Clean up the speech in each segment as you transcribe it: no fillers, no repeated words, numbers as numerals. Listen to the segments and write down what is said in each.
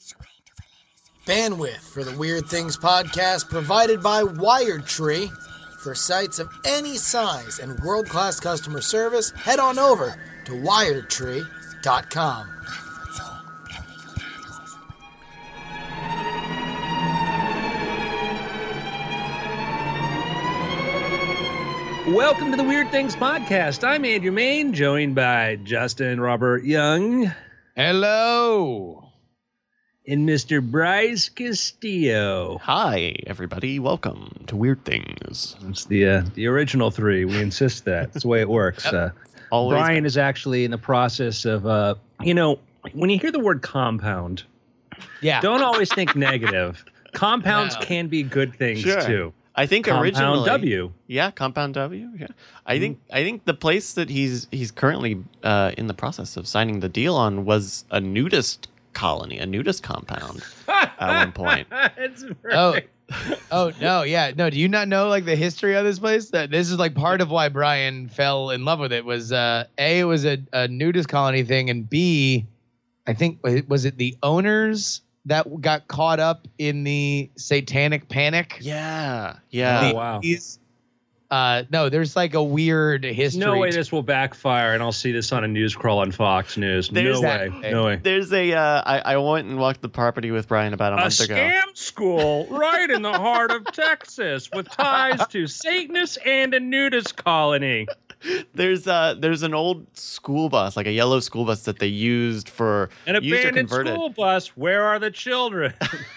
Bandwidth for the Weird Things podcast provided by WiredTree. For sites of any size and world-class customer service, head on over to wiredtree.com. Welcome to the Weird Things podcast. I'm Andrew Main, joined by Justin Robert Young. Hello. And Mr. Bryce Castillo. Hi, everybody. Welcome to Weird Things. It's the original three. We insist that. That's the way it works. Brian is actually in the process of, when you hear the word compound, don't always think negative. Compounds can be good things, too. I think Compound originally W. Yeah, Compound W. Yeah, I think the place that he's currently in the process of signing the deal on was a nudist colony, a nudist compound at one point. It's perfect. Oh no, yeah, no. Do you not know like the history of this place? That this is like part of why Brian fell in love with it. Was it was a nudist colony thing, and B, I think was it the owners that got caught up in the satanic panic? Yeah. Oh, wow. No, there's like a weird history. No way this will backfire, and I'll see this on a news crawl on Fox News. No way. There's I went and walked the property with Brian about a month ago. A scam school right in the heart of Texas with ties to Satanists and a nudist colony. There's an old school bus, like a yellow school bus that they used for an abandoned school bus. Where are the children?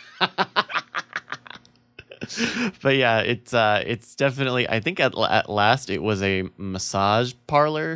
But yeah, it's definitely. I think at last it was a massage parlor.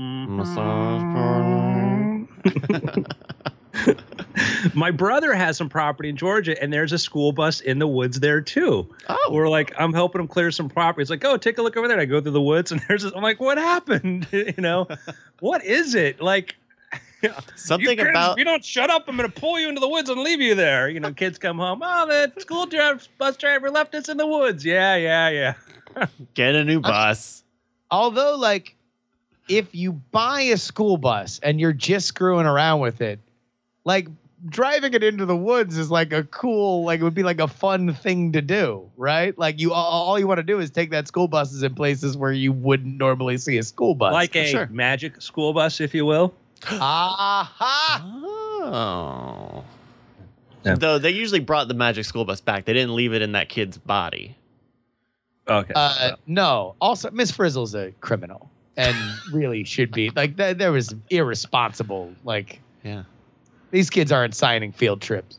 My brother has some property in Georgia, and there's a school bus in the woods there too. Oh, we're like, I'm helping him clear some property. It's like, oh, take a look over there. And I go through the woods, and there's this. I'm like, what happened? What is it like? Something about if you don't shut up, I'm going to pull you into the woods and leave you there. Kids come home. Oh, the bus driver left us in the woods. Yeah. Get a new bus. Although, like, if you buy a school bus and you're just screwing around with it, like driving it into the woods is like a cool, like it would be like a fun thing to do, right? Like all you want to do is take that school buses in places where you wouldn't normally see a school bus, like a magic school bus, if you will. Aha! Oh. Yeah. Though they usually brought the magic school bus back. They didn't leave it in that kid's body. Okay. No. Also, Miss Frizzle's a criminal and really should be like there was irresponsible. Like, yeah, these kids aren't signing field trips.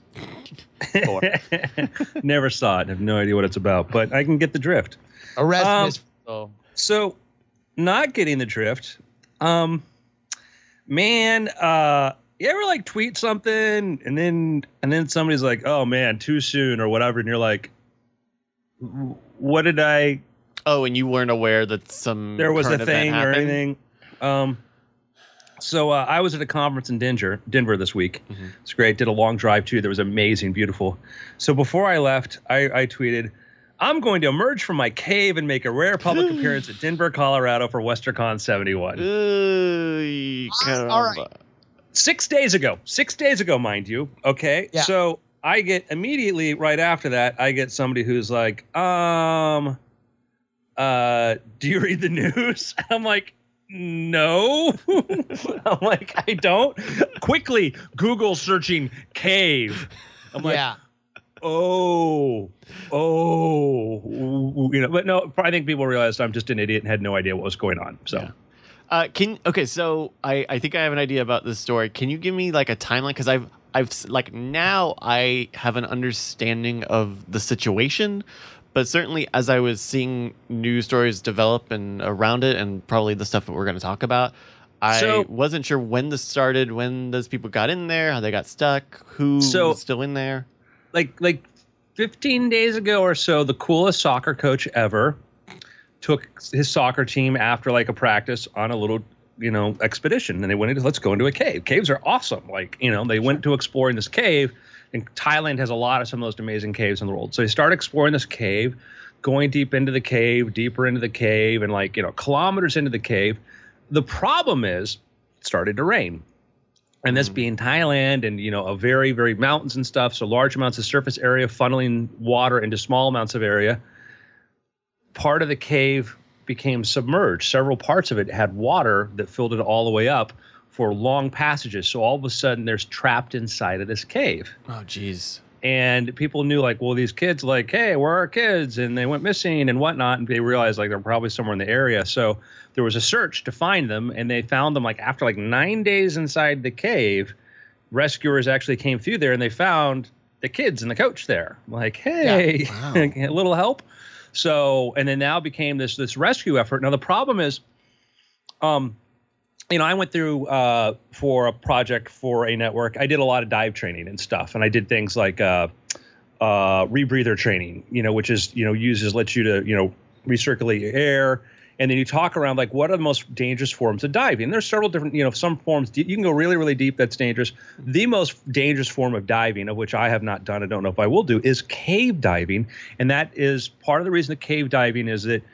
Never saw it. I have no idea what it's about, but I can get the drift. Arrest Miss Frizzle. So, not getting the drift. Man, you ever like tweet something and then somebody's like, oh man, too soon or whatever, and you're like, what did I? Oh, and you weren't aware that there was a thing or anything. So I was at a conference in Denver this week. Mm-hmm. It's great. Did a long drive too. There was amazing, beautiful. So before I left, I tweeted, I'm going to emerge from my cave and make a rare public appearance at Denver, Colorado for WesterCon 71. All right. 6 days ago, mind you. Okay. Yeah. So I get immediately right after that, I get somebody who's like, do you read the news? I'm like, no. I'm like, I don't. Quickly Google searching cave. I'm like, but no, I think people realized I'm just an idiot and had no idea what was going on. So, so I think I have an idea about this story. Can you give me like a timeline? Because I've like now I have an understanding of the situation, but certainly as I was seeing news stories develop and around it, and probably the stuff that we're going to talk about, I wasn't sure when this started, when those people got in there, how they got stuck, who was still in there. Like 15 days ago or so, the coolest soccer coach ever took his soccer team after like a practice on a little, expedition. And they went let's go into a cave. Caves are awesome. Like, they went to exploring this cave, and Thailand has some of the most amazing caves in the world. So they started exploring this cave, going deeper into the cave, and kilometers into the cave. The problem is it started to rain. And this being Thailand and, a very, very mountains and stuff. So large amounts of surface area funneling water into small amounts of area. Part of the cave became submerged. Several parts of it had water that filled it all the way up for long passages. So all of a sudden there's trapped inside of this cave. Oh, geez. And people knew these kids hey, where are our kids? And they went missing and whatnot. And they realized they're probably somewhere in the area. So there was a search to find them. And they found them after 9 days inside the cave. Rescuers actually came through there and they found the kids and the coach there. Hey, wow. A little help. So, and then now became this rescue effort. Now the problem is, I went through for a project for a network. I did a lot of dive training and stuff, and I did things like rebreather training, which is lets you to recirculate air, and then you talk around what are the most dangerous forms of diving. There's several different, some forms you can go really, really deep. That's dangerous. The most dangerous form of diving, of which I have not done, I don't know if I will do, is cave diving, and that is part of the reason that cave diving is that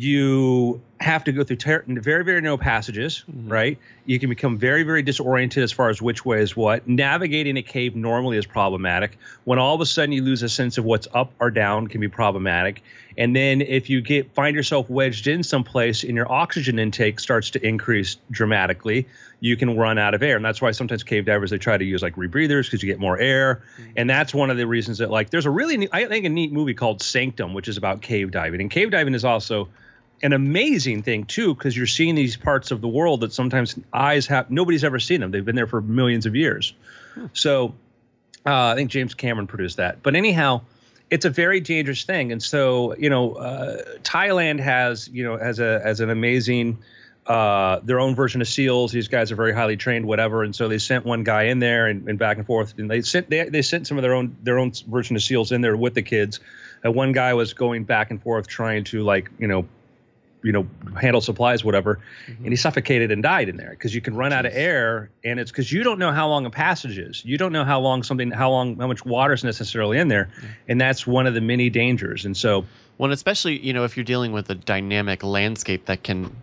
you have to go through very, very narrow passages, right? You can become very, very disoriented as far as which way is what. Navigating a cave normally is problematic. When all of a sudden you lose a sense of what's up or down can be problematic. And then if you find yourself wedged in someplace and your oxygen intake starts to increase dramatically, you can run out of air. And that's why sometimes cave divers, they try to use rebreathers because you get more air. And that's one of the reasons that there's a really I think a neat movie called Sanctum, which is about cave diving. And cave diving is also an amazing thing too, because you're seeing these parts of the world that sometimes nobody's ever seen them. They've been there for millions of years. So I think James Cameron produced that. But anyhow, it's a very dangerous thing. And so, Thailand has an amazing their own version of SEALs. These guys are very highly trained, whatever. And so they sent one guy in there and back and forth. And they sent some of their own version of SEALs in there with the kids. And one guy was going back and forth trying to handle supplies, whatever. And he suffocated and died in there because you can run out of air, and it's because you don't know how long a passage is. You don't know how much water is necessarily in there. And that's one of the many dangers. And so, well, especially, if you're dealing with a dynamic landscape that can,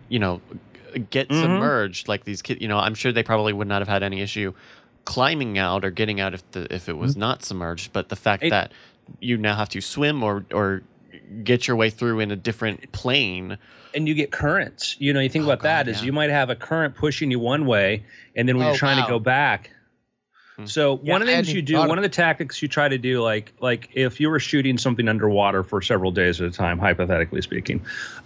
get submerged, like these kids, I'm sure they probably would not have had any issue climbing out or getting out if it was not submerged. But the fact that you now have to swim or get your way through in a different plane. And you get currents. You think about that is you might have a current pushing you one way, and then when you're trying to go back. So one of the things you do, one of the tactics you try to do, like if you were shooting something underwater for several days at a time, hypothetically speaking,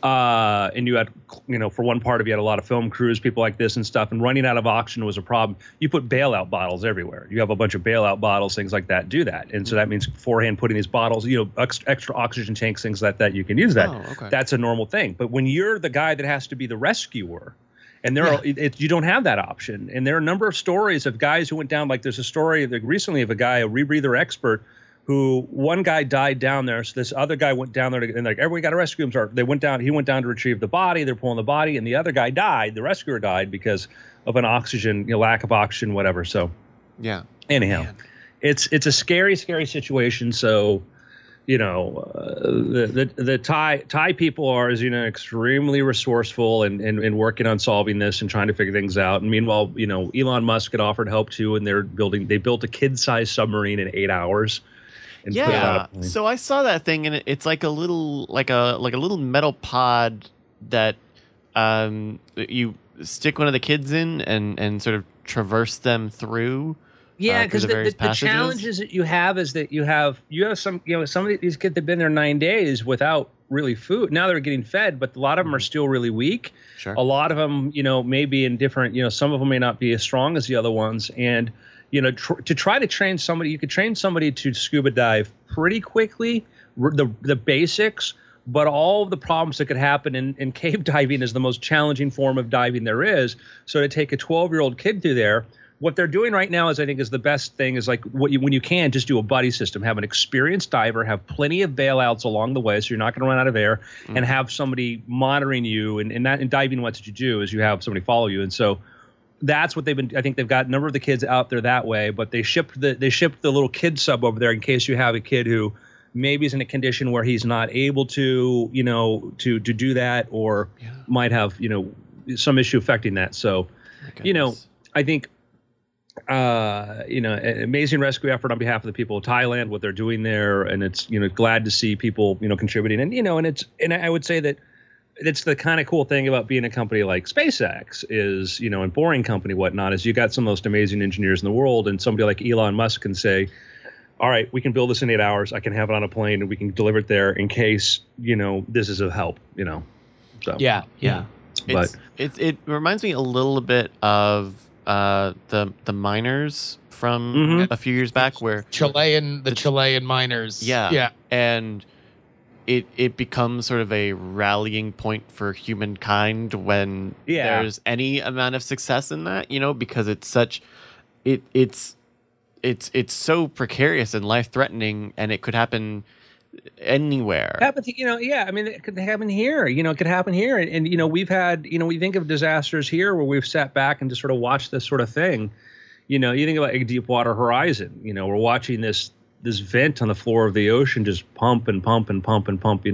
and you had, for one part of you had a lot of film crews, people like this and stuff, and running out of oxygen was a problem. You put bailout bottles everywhere. You have a bunch of bailout bottles, things like that. Do that, and so that means beforehand putting these bottles, extra oxygen tanks, things like that. You can use that. Oh, okay. That's a normal thing. But when you're the guy that has to be the rescuer. And you don't have that option. And there are a number of stories of guys who went down. There's a story recently of a guy, a rebreather expert, who one guy died down there. So this other guy went down there and everybody got to rescue him. So he went down to retrieve the body. They're pulling the body, and the other guy died. The rescuer died because of an oxygen, lack of oxygen, whatever. So anyhow, it's a scary, scary situation. So. The Thai people are, as extremely resourceful and working on solving this and trying to figure things out. And meanwhile, Elon Musk had offered help too, and they built a kid-sized submarine in 8 hours. And put it out of plane. So I saw that thing, and it's like a little little metal pod that you stick one of the kids in and sort of traverse them through. Yeah, because the challenges that you have is that you have some some of these kids have been there 9 days without really food. Now they're getting fed, but a lot of them are still really weak. Sure. A lot of them, may be in different, some of them may not be as strong as the other ones. And, to try to train somebody, you could train somebody to scuba dive pretty quickly, the basics, but all of the problems that could happen in cave diving is the most challenging form of diving there is. So to take a 12-year-old kid through there, what they're doing right now is, I think, is the best thing is when you can just do a buddy system, have an experienced diver, have plenty of bailouts along the way, so you're not going to run out of air, and have somebody monitoring you. And diving, what you do is you have somebody follow you. And so that's what I think they've got a number of the kids out there that way, but they shipped the little kid sub over there in case you have a kid who maybe is in a condition where he's not able to do that, or might have, some issue affecting that. So, I think an amazing rescue effort on behalf of the people of Thailand, what they're doing there, and it's glad to see people contributing, and I would say that it's the kind of cool thing about being a company like SpaceX is and Boring Company whatnot is you got some of the most amazing engineers in the world, and somebody like Elon Musk can say, all right, we can build this in 8 hours. I can have it on a plane and we can deliver it there in case this is of help. So Yeah. But it reminds me a little bit of the miners from a few years back, where the Chilean miners. yeah, and it becomes sort of a rallying point for humankind when there's any amount of success in that, because it's such it's so precarious and life threatening, and it could happen anywhere. It could happen here. It could happen here, and we've had, we think of disasters here where we've sat back and just sort of watched this sort of thing. You think about like Deepwater Horizon. We're watching this vent on the floor of the ocean just pump and pump and pump and pump.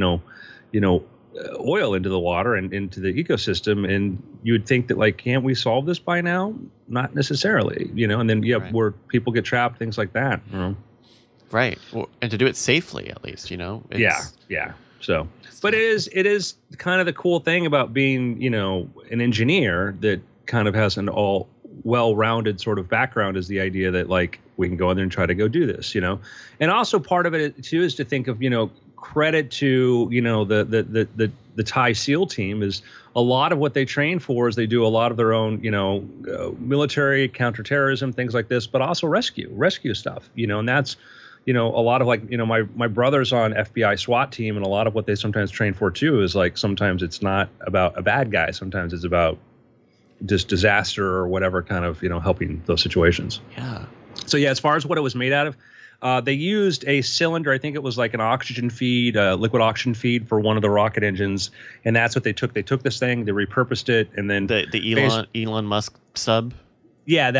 Oil into the water and into the ecosystem, and you would think that like, can't we solve this by now? Not necessarily. And then Right. where people get trapped, things like that. Right. Well, and to do it safely, at least, it's, Yeah. So, but it is kind of the cool thing about being, an engineer that kind of has an all well-rounded sort of background, is the idea that like we can go in there and try to go do this, and also part of it too is to think of, credit to, the Thai SEAL team is a lot of what they train for is they do a lot of their own, military counterterrorism, things like this, but also rescue stuff, and that's, a lot of like, my brother's on FBI SWAT team, and a lot of what they sometimes train for too is like, sometimes it's not about a bad guy. Sometimes it's about just disaster or whatever kind of, helping those situations. Yeah. So yeah, as far as what it was made out of, they used a cylinder. I think it was like an oxygen feed, liquid oxygen feed for one of the rocket engines. And that's what they took. They took this thing, they repurposed it. And then the Elon Musk sub. Yeah,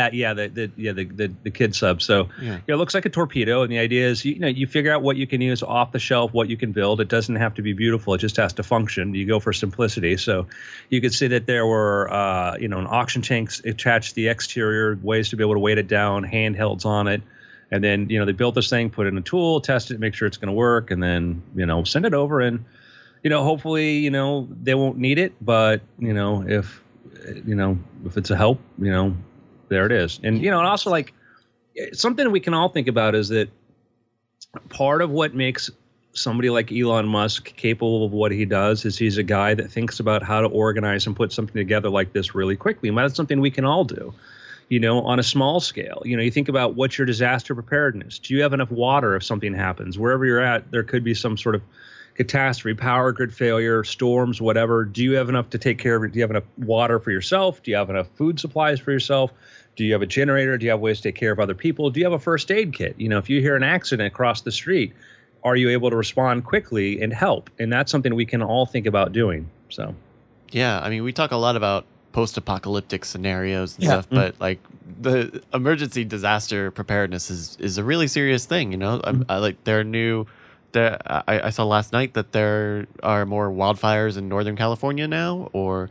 the kid sub. So it looks like a torpedo, and the idea is you figure out what you can use off the shelf, what you can build. It doesn't have to be beautiful; it just has to function. You go for simplicity. So you could see that there were an oxygen tank attached to the exterior, ways to be able to weight it down, handhelds on it, and then they built this thing, put it in a tool, test it, make sure it's going to work, and then send it over, and hopefully they won't need it, but if it's a help, there it is. And, and also like something we can all think about is that part of what makes somebody like Elon Musk capable of what he does is he's a guy that thinks about how to organize and put something together like this really quickly. And that's something we can all do, on a small scale. You think about what's your disaster preparedness. Do you have enough water if something happens? Wherever you're at, there could be some sort of catastrophe, power grid failure, storms, whatever. Do you have enough to take care of it? Do you have enough water for yourself? Do you have enough food supplies for yourself? Do you have a generator? Do you have ways to take care of other people? Do you have a first aid kit? If you hear an accident across the street, are you able to respond quickly and help? And that's something we can all think about doing. So, yeah, I mean, we talk a lot about post-apocalyptic scenarios and stuff, but like the emergency disaster preparedness is a really serious thing. I like their new. I saw last night that there are more wildfires in Northern California now, or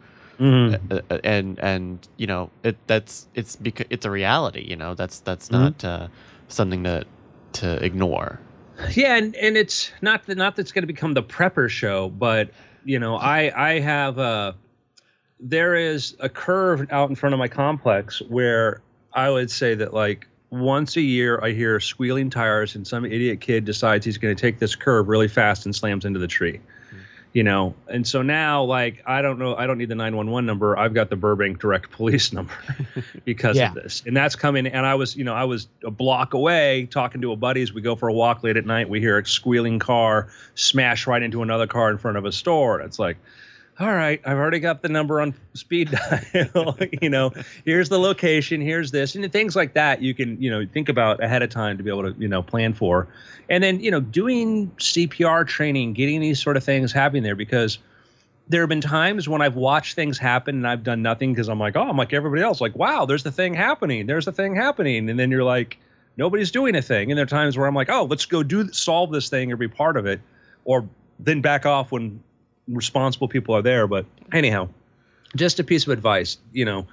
and it's because it's a reality. That's not something to ignore. Yeah, and it's not that it's going to become the prepper show, but I have there is a curve out in front of my complex where I would say that like once a year I hear squealing tires and some idiot kid decides he's going to take this curve really fast and slams into the tree. And so now, like, I don't need the 911 number. I've got the Burbank Direct Police number because of this. And that's coming. And I was a block away talking to a buddy as we go for a walk late at night. We hear a squealing car smash right into another car in front of a store. And it's like, all right, I've already got the number on speed dial. Here's the location. Here's this. And things like that you can, think about ahead of time to be able to, plan for. And then, doing CPR training, getting these sort of things happening there, because there have been times when I've watched things happen and I've done nothing because I'm like everybody else, like, wow, there's the thing happening. There's the thing happening. And then you're like, nobody's doing a thing. And there are times where I'm like, oh, let's go solve this thing or be part of it, or then back off when responsible people are there. But anyhow, just a piece of advice,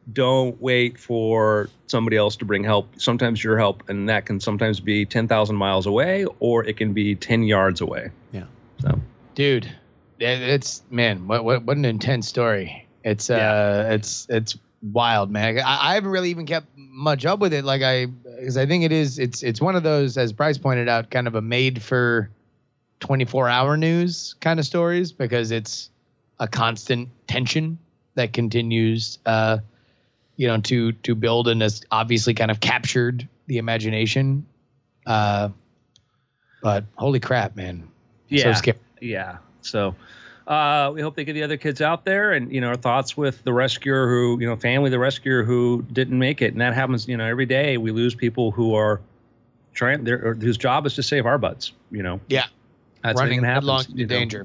don't wait for somebody else to bring help. Sometimes your help, and that can sometimes be 10,000 miles away, or it can be 10 yards away. Yeah. So, dude, it's man, what an intense story. It's it's wild, man. I haven't really even kept much up with it, because I think it's one of those, as Bryce pointed out, kind of a made for 24-hour news kind of stories, because it's a constant tension that continues, to build, and has obviously kind of captured the imagination. But holy crap, man. yeah. So scary. Yeah. So, we hope they get the other kids out there, and, our thoughts with the rescuer who, family of the rescuer who didn't make it. And that happens, every day we lose people who are whose job is to save our butts, Yeah. That's Running what headlong happens. into danger.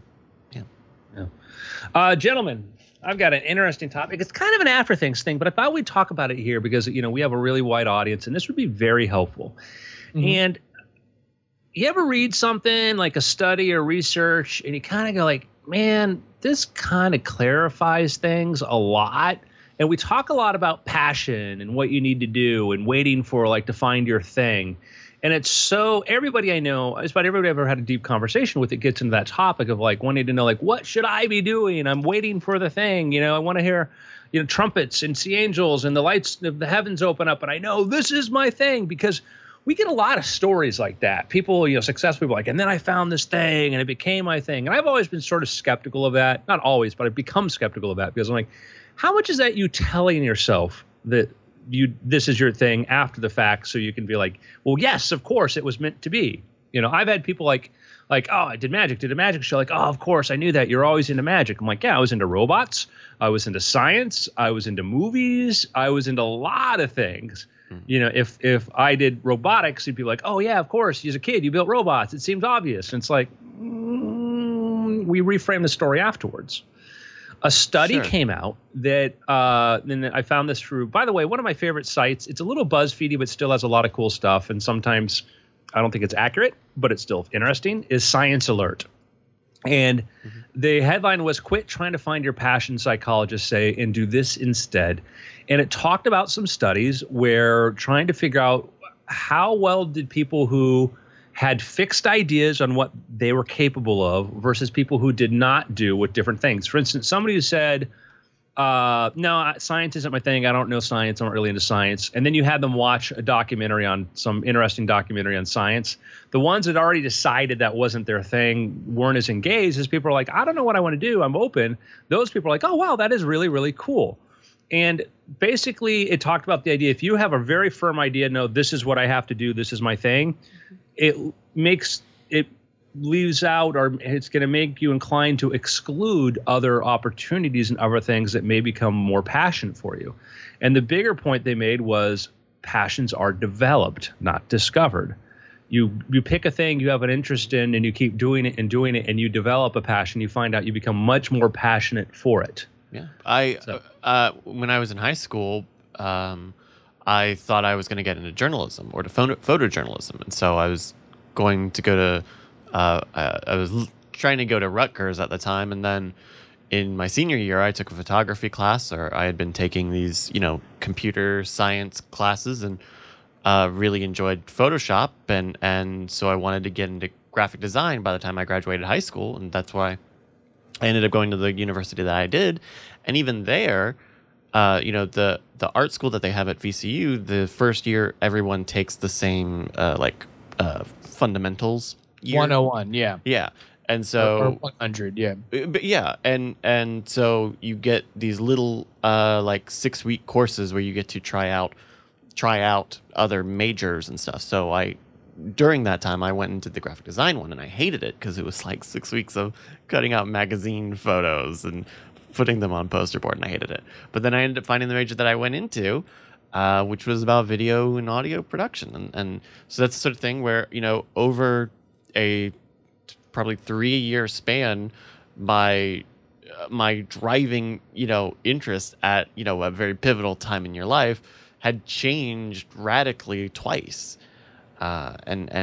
Gentlemen, I've got an interesting topic. It's kind of an after things thing, but I thought we'd talk about it here because, we have a really wide audience, and this would be very helpful. Mm-hmm. And you ever read something like a study or research, and you kind of go like, man, this kind of clarifies things a lot. And we talk a lot about passion and what you need to do and waiting for to find your thing. And it's so, everybody I know, it's about everybody I've ever had a deep conversation with, it gets into that topic of wanting to know, what should I be doing? I'm waiting for the thing. I want to hear, trumpets and see angels and the lights of the heavens open up. And I know this is my thing, because we get a lot of stories like that. People, successful people and then I found this thing and it became my thing. And I've always been sort of skeptical of that. Not always, but I've become skeptical of that, because I'm like, how much is that you telling yourself that this is your thing after the fact, so you can be like, well, yes, of course it was meant to be. I've had people like, oh, I did a magic show. Like, oh, of course I knew that. You're always into magic. I'm like, yeah, I was into robots. I was into science. I was into movies. I was into a lot of things. If I did robotics, you'd be like, oh yeah, of course. As a kid, you built robots. It seems obvious. And it's like, we reframe the story afterwards. A study came out that, and I found this through, by the way, one of my favorite sites. It's a little BuzzFeedy, but still has a lot of cool stuff. And sometimes I don't think it's accurate, but it's still interesting, is Science Alert. And the headline was, quit trying to find your passion, psychologists say, and do this instead. And it talked about some studies where trying to figure out how well did people who had fixed ideas on what they were capable of versus people who did not do with different things. For instance, somebody who said, no, science isn't my thing. I don't know science. I'm not really into science. And then you had them watch a documentary on some interesting documentary on science. The ones that already decided that wasn't their thing weren't as engaged as people are like, I don't know what I want to do. I'm open. Those people are like, oh, wow, that is really, really cool. And basically it talked about the idea, if you have a very firm idea, no, this is what I have to do, this is my thing, it leaves out, or it's going to make you inclined to exclude other opportunities and other things that may become more passionate for you. And the bigger point they made was passions are developed, not discovered. You pick a thing you have an interest in, and you keep doing it, and you develop a passion. You find out you become much more passionate for it. Yeah, when I was in high school, I thought I was going to get into journalism or to photojournalism, and so I was going to go to. I was trying to go to Rutgers at the time, and then in my senior year, I took a photography class, or I had been taking these, computer science classes, and really enjoyed Photoshop, and so I wanted to get into graphic design by the time I graduated high school, and that's why I ended up going to the university that I did. And even there, the art school that they have at VCU, the first year everyone takes the same fundamentals year. 101, yeah. Yeah. And so or 100, yeah. But yeah, and so you get these little 6-week courses where you get to try out other majors and stuff. So during that time I went into the graphic design one, and I hated it because it was like 6 weeks of cutting out magazine photos and putting them on poster board, and I hated it. But then I ended up finding the major that I went into, which was about video and audio production. And so that's the sort of thing where, over a probably 3-year span, my driving, interest at, a very pivotal time in your life had changed radically twice. And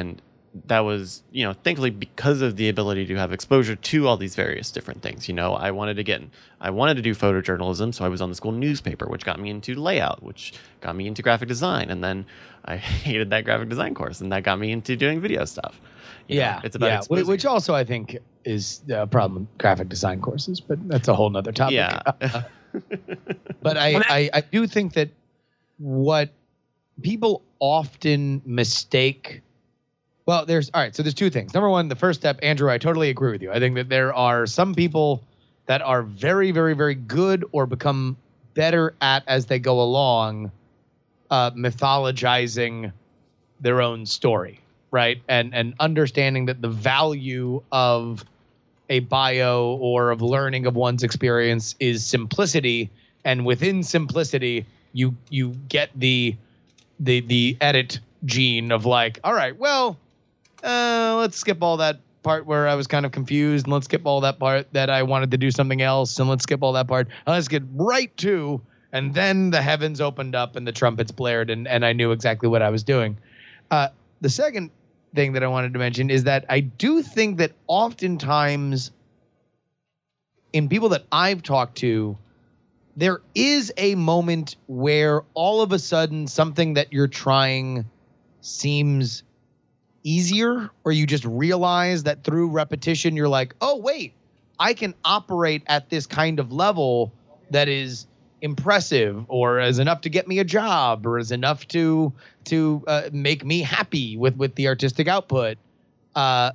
that was, thankfully because of the ability to have exposure to all these various different things. I wanted to do photojournalism, so I was on the school newspaper, which got me into layout, which got me into graphic design, and then I hated that graphic design course, and that got me into doing video stuff. It's about which also I think is a problem with graphic design courses, but that's a whole nother topic. Yeah. But I do think that what people often mistake. Well, there's two things. Number one, the first step, Andrew, I totally agree with you. I think that there are some people that are very, very, very good or become better at as they go along, mythologizing their own story, right? And understanding that the value of a bio or of learning of one's experience is simplicity, and within simplicity, you get the edit gene of like, all right, well, let's skip all that part where I was kind of confused, and let's skip all that part that I wanted to do something else, and let's skip all that part, and let's get right to, and then the heavens opened up and the trumpets blared, and I knew exactly what I was doing. The second thing that I wanted to mention is that I do think that oftentimes in people that I've talked to, there is a moment where all of a sudden something that you're trying seems easier, or you just realize that through repetition, you're like, oh, wait, I can operate at this kind of level that is impressive, or is enough to get me a job, or is enough to make me happy with the artistic output. And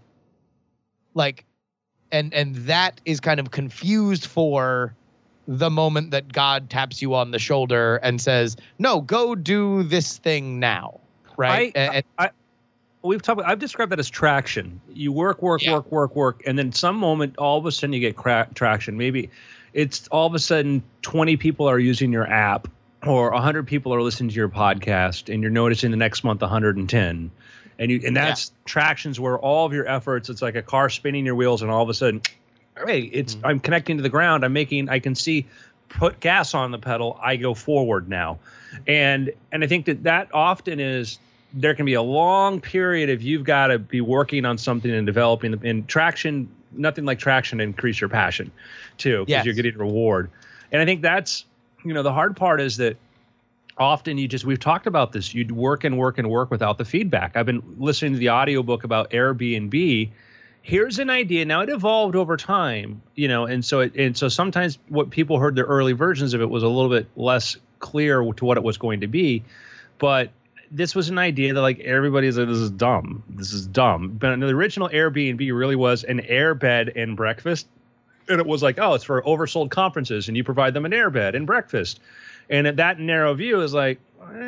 that is kind of confused for the moment that God taps you on the shoulder and says, no, go do this thing now. Right. I've described that as traction. You work, and then some moment, all of a sudden you get traction. Maybe it's all of a sudden 20 people are using your app, or 100 people are listening to your podcast, and you're noticing the next month 110. And that's tractions where all of your efforts, it's like a car spinning your wheels, and all of a sudden, hey, I'm connecting to the ground. I can see, put gas on the pedal. I go forward now. And I think that often is, there can be a long period if you've got to be working on something and developing, and traction, nothing like traction to increase your passion too, because you're getting a reward. And I think that's, the hard part is that often we've talked about this, you'd work and work and work without the feedback. I've been listening to the audiobook about Airbnb. Here's an idea. Now it evolved over time, and so sometimes what people heard, the early versions of it was a little bit less clear to what it was going to be, but this was an idea that like everybody's like, this is dumb. But the original Airbnb really was an air bed and breakfast. And it was like, oh, it's for oversold conferences, and you provide them an air bed and breakfast. And at that narrow view is like,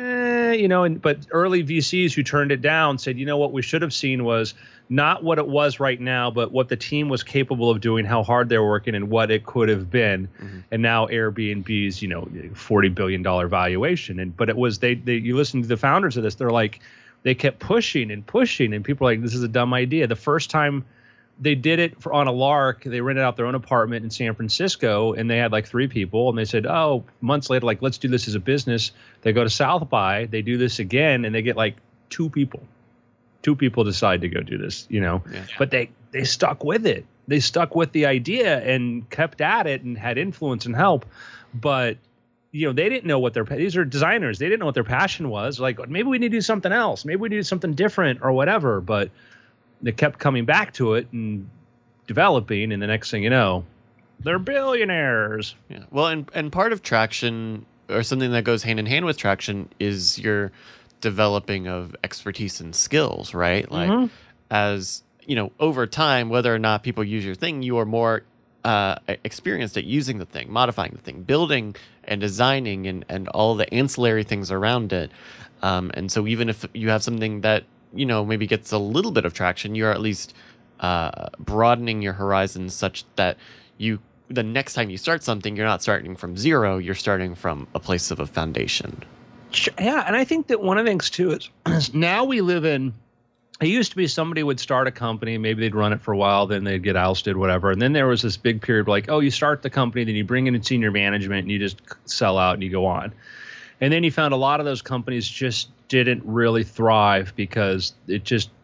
but early VCs who turned it down said, what we should have seen was not what it was right now, but what the team was capable of doing, how hard they're working, and what it could have been. Mm-hmm. And now Airbnb's, $40 billion valuation. But it was, you listen to the founders of this, they're like, they kept pushing, and people are like, this is a dumb idea. The first time they did it on a lark, they rented out their own apartment in San Francisco, and they had like 3 people, and they said, oh, months later, like, let's do this as a business. They go to South by, they do this again, and they get like 2 people. 2 people decide to go do this, but they stuck with it. They stuck with the idea and kept at it and had influence and help. But, they didn't know what these are designers. They didn't know what their passion was. Like, maybe we need to do something else. Maybe we need to do something different or whatever. But they kept coming back to it and developing. And the next thing you know, they're billionaires. Yeah. Well, and part of traction, or something that goes hand in hand with traction, is your developing of expertise and skills, right? Like, as over time, whether or not people use your thing, you are more experienced at using the thing, modifying the thing, building and designing, and all the ancillary things around it. And so even if you have something that maybe gets a little bit of traction, you're at least broadening your horizons such that the next time you start something, you're not starting from zero, you're starting from a place of a foundation. Yeah, and I think that one of the things too is now we live in, it used to be somebody would start a company, maybe they'd run it for a while, then they'd get ousted, whatever. And then there was this big period like, oh, you start the company, then you bring in senior management, and you just sell out and you go on. And then you found a lot of those companies just didn't really thrive because it just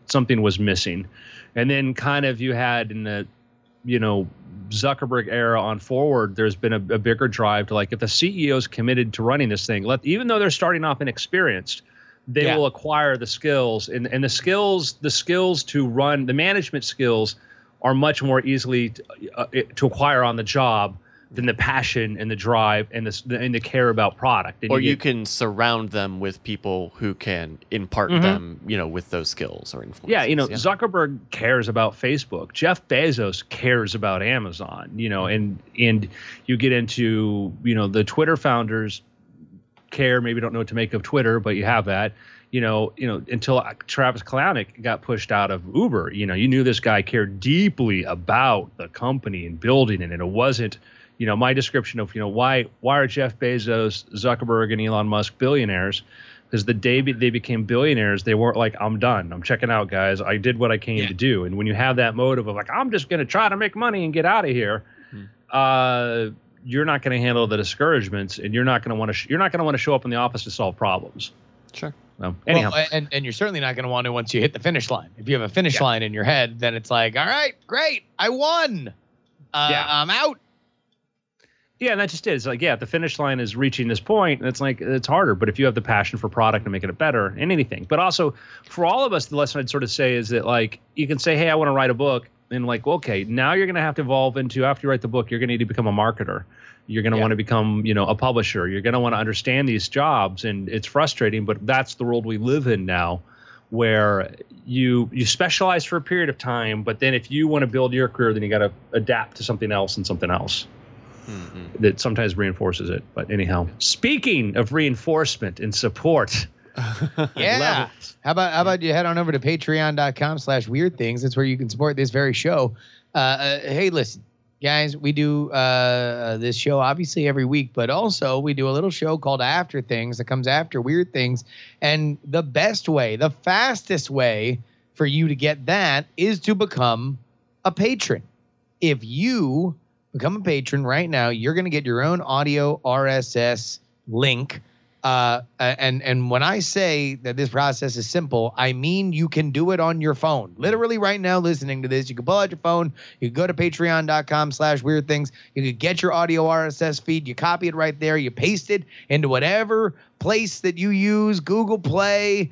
something was missing. And then kind of you had in the, Zuckerberg era on forward, there's been a bigger drive to, like, if the CEO is committed to running this thing, even though they're starting off inexperienced, they will acquire the skills, and the skills to run, the management skills are much more easily to acquire on the job than the passion and the drive and the care about product. And you can surround them with people who can impart them, with those skills or influence. Yeah, Zuckerberg cares about Facebook. Jeff Bezos cares about Amazon. And you get into the Twitter founders care, maybe don't know what to make of Twitter, but you have that. Until Travis Kalanick got pushed out of Uber, you knew this guy cared deeply about the company and building it, and it wasn't. My description of, why are Jeff Bezos, Zuckerberg, and Elon Musk billionaires? Because the day they became billionaires, they weren't like, I'm done. I'm checking out, guys. I did what I came to do. And when you have that motive of, like, I'm just going to try to make money and get out of here, you're not going to handle the discouragements, and you're not going to want to show up in the office to solve problems. Sure. Anyhow. Well, and you're certainly not going to want to once you hit the finish line. If you have a finish line in your head, then it's like, all right, great, I won. I'm out. Yeah, and that just is like, the finish line is reaching this point, and it's like, it's harder. But if you have the passion for product and making it better and anything, but also for all of us, the lesson I'd sort of say is that, like, you can say, hey, I want to write a book, and like, okay, now you're going to have to evolve into, after you write the book, you're going to need to become a marketer. You're going to want to become, a publisher. You're going to want to understand these jobs, and it's frustrating, but that's the world we live in now, where you specialize for a period of time, but then if you want to build your career, then you got to adapt to something else and something else. That sometimes reinforces it. But anyhow, speaking of reinforcement and support, How about you head on over to patreon.com/weird things. That's where you can support this very show. Hey, listen, guys, we do this show obviously every week, but also we do a little show called After Things that comes after Weird Things. And the best way, the fastest way for you to get that is to become a patron. If you become a patron right now, you're going to get your own audio RSS link. And when I say that this process is simple, I mean you can do it on your phone. Literally right now listening to this, you can pull out your phone, you can go to patreon.com/weird things, you can get your audio RSS feed, you copy it right there, you paste it into whatever place that you use, Google Play,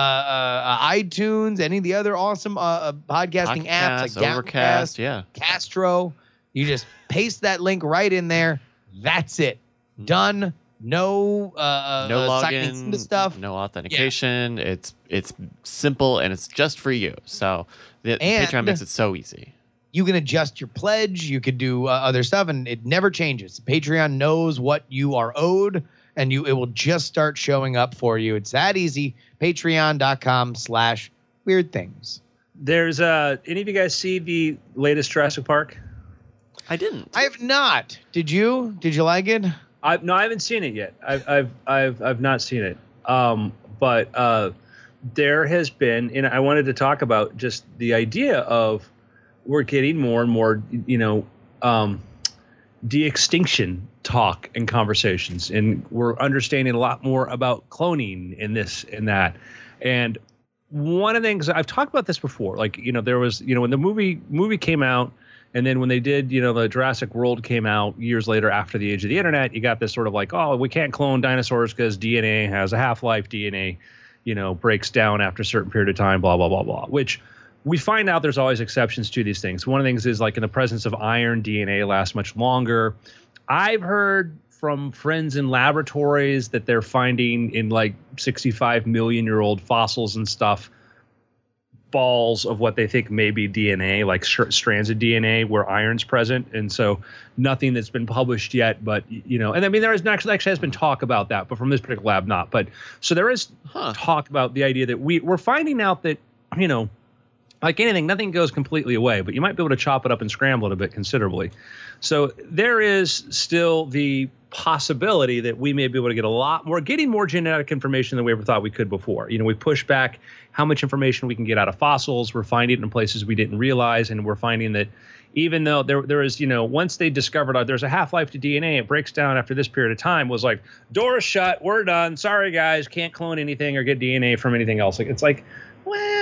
iTunes, any of the other awesome podcasting apps like Overcast, Castro. You just paste that link right in there. That's it. Done. No login, stuff. No authentication. Yeah. It's simple, and it's just for you. So Patreon makes it so easy. You can adjust your pledge. You could do other stuff, and it never changes. Patreon knows what you are owed, and it will just start showing up for you. It's that easy. Patreon.com/weird things. There's any of you guys see the latest Jurassic Park? I didn't. I have not. Did you? Did you like it? No, I haven't seen it yet. I've not seen it. But there has been, and I wanted to talk about just the idea of we're getting more and more, de-extinction talk and conversations, and we're understanding a lot more about cloning and this and that. And one of the things I've talked about this before, like, there was, when the movie came out. And then when they did, the Jurassic World came out years later after the age of the internet, you got this sort of like, oh, we can't clone dinosaurs because DNA has a half-life. DNA, breaks down after a certain period of time, blah, blah, blah, blah, which we find out there's always exceptions to these things. One of the things is, like, in the presence of iron, DNA lasts much longer. I've heard from friends in laboratories that they're finding in, like, 65-million-year-old fossils and stuff, balls of what they think may be DNA, like strands of DNA where iron's present. And so nothing that's been published yet, but, and I mean, there is actually has been talk about that, but from this particular lab, not. But so there is talk about the idea that we're finding out that, like anything, nothing goes completely away, but you might be able to chop it up and scramble it a bit considerably. So there is still the possibility that we may be able to get getting more genetic information than we ever thought we could before. We push back how much information we can get out of fossils. We're finding it in places we didn't realize, and we're finding that even though there is, once they discovered there's a half-life to DNA, it breaks down after this period of time, was like, doors shut, we're done, sorry guys, can't clone anything or get DNA from anything else. Like, it's like, well,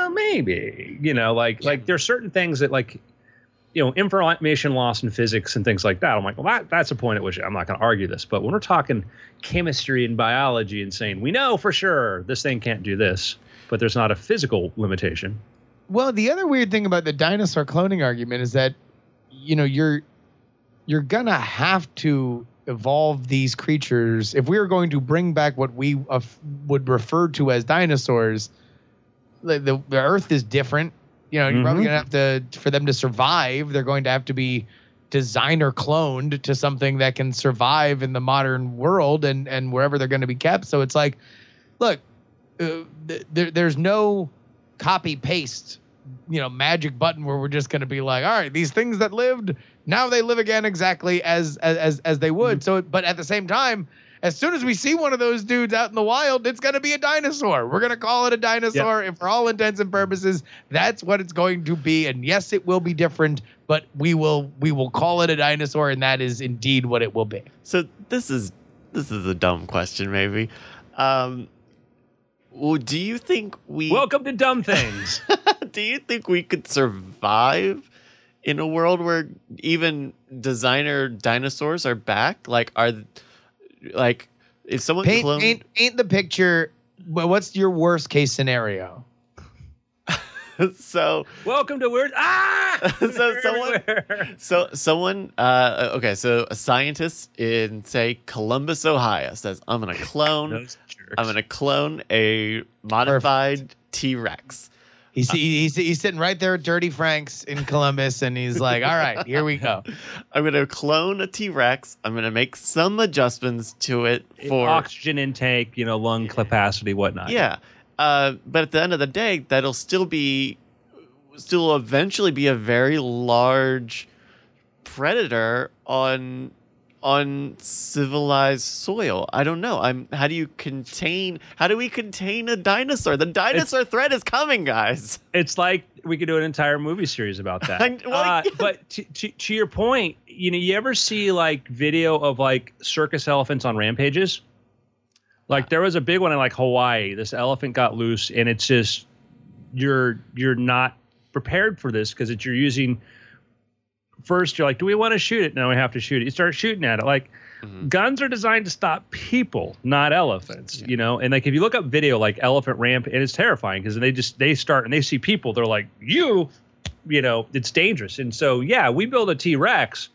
well, maybe, like there's certain things that like, information loss in physics and things like that. I'm like, well, that's a point at which I'm not going to argue this. But when we're talking chemistry and biology and saying, we know for sure this thing can't do this, but there's not a physical limitation. Well, the other weird thing about the dinosaur cloning argument is that, you're going to have to evolve these creatures. If we are going to bring back what we would refer to as dinosaurs, the Earth is different. You're probably going to have to, for them to survive, they're going to have to be designer cloned to something that can survive in the modern world and wherever they're going to be kept. So it's like, look, there's no copy paste, magic button where we're just going to be like, all right, these things that lived, now they live again exactly as they would. So, but at the same time, as soon as we see one of those dudes out in the wild, it's going to be a dinosaur. We're going to call it a dinosaur. Yep. And for all intents and purposes, that's what it's going to be. And yes, it will be different, but we will call it a dinosaur. And that is indeed what it will be. So this is a dumb question, maybe. Well, do you think Welcome to dumb things. Do you think we could survive in a world where even designer dinosaurs are back? If someone paint the picture, but what's your worst case scenario? So welcome to weird. So a scientist in say Columbus, Ohio says, I'm gonna clone a modified T-Rex. He's sitting right there at Dirty Frank's in Columbus, and he's like, all right, here we go. I'm going to clone a T-Rex. I'm going to make some adjustments to it for oxygen intake, lung capacity, whatnot. Yeah. But at the end of the day, that'll still eventually be a very large predator on civilized soil. I don't know. How do we contain a dinosaur? The dinosaur threat is coming, guys. It's like we could do an entire movie series about that. But to your point, you ever see like video of like circus elephants on rampages? Like there was a big one in like Hawaii. This elephant got loose, and it's just you're not prepared for this because you're using. First, you're like, do we want to shoot it? No, we have to shoot it. You start shooting at it. Like, guns are designed to stop people, not elephants, And like, if you look up video like elephant ramp, and it's terrifying because they start and they see people. They're like, it's dangerous. And so, yeah, we build a T-Rex.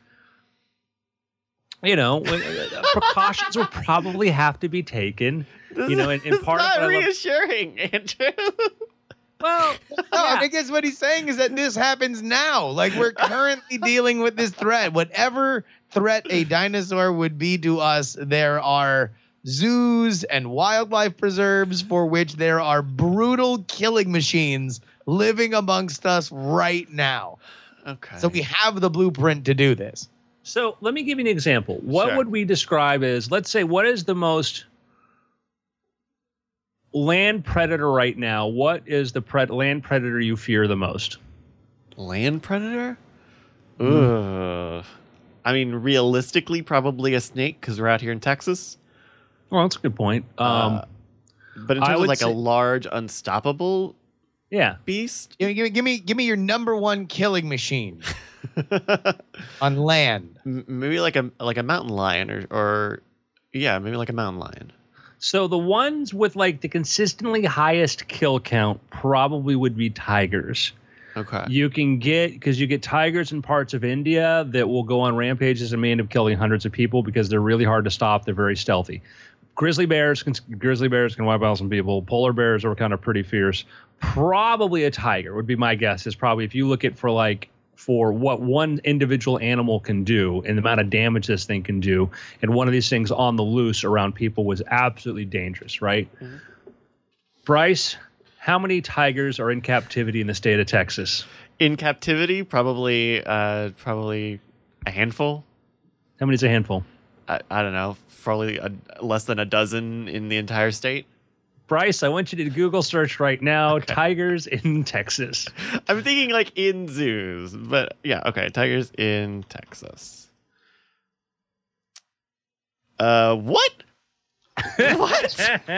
Precautions will probably have to be taken. It's not reassuring, Andrew. Well, no, I guess what he's saying is that this happens now. Like we're currently dealing with this threat. Whatever threat a dinosaur would be to us, there are zoos and wildlife preserves for which there are brutal killing machines living amongst us right now. Okay. So we have the blueprint to do this. So let me give you an example. What would we describe as, let's say, what is the most land predator right now? What is the land predator you fear the most? Land predator? Ugh. I mean, realistically, probably a snake because we're out here in Texas. Well, that's a good point. But in terms of like a large, unstoppable beast? Give me your number one killing machine on land. Maybe like a mountain lion or maybe like a mountain lion. So the ones with like the consistently highest kill count probably would be tigers. Okay. You get tigers in parts of India that will go on rampages and may end up killing hundreds of people because they're really hard to stop. They're very stealthy. Grizzly bears can wipe out some people. Polar bears are kind of pretty fierce. Probably a tiger would be my guess. Is probably if you look at for what one individual animal can do and the amount of damage this thing can do, and one of these things on the loose around people was absolutely dangerous, right? Mm-hmm. Bryce, how many tigers are in captivity in the state of Texas? In captivity, probably a handful. How many is a handful? I don't know, probably less than a dozen in the entire state. Bryce, I want you to Google search right now, tigers in Texas. I'm thinking like in zoos, but yeah, okay, tigers in Texas. What? What?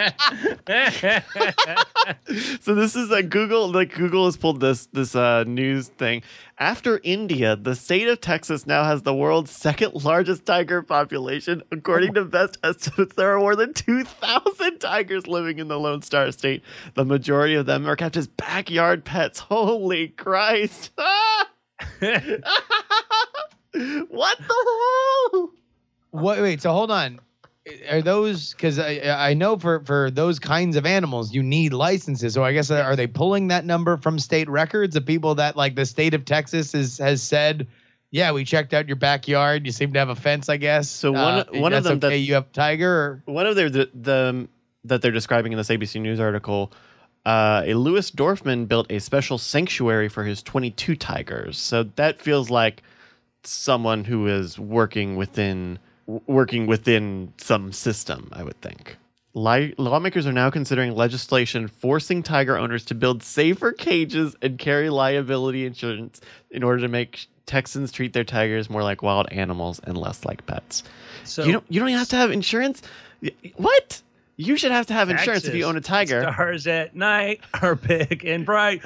So this is like Google. Like Google has pulled this news thing. After India, the state of Texas now has the world's second largest tiger population. According to best estimates, there are more than 2,000 tigers living in the Lone Star State. The majority of them are kept as backyard pets. Holy Christ! What the hell? Wait, so hold on. Are those, because I know for those kinds of animals you need licenses, so I guess are they pulling that number from state records of people that like the state of Texas has said, yeah, we checked out your backyard, you seem to have a fence, I guess. So one of them okay, you have tiger, or? One of the that they're describing in this ABC News article, a Louis Dorfman built a special sanctuary for his 22 tigers. So that feels like someone who is working within some system, I would think. Lawmakers are now considering legislation forcing tiger owners to build safer cages and carry liability insurance in order to make Texans treat their tigers more like wild animals and less like pets. So you don't even have to have insurance? What? You should have to have insurance if you own a tiger. Stars at night are big and bright.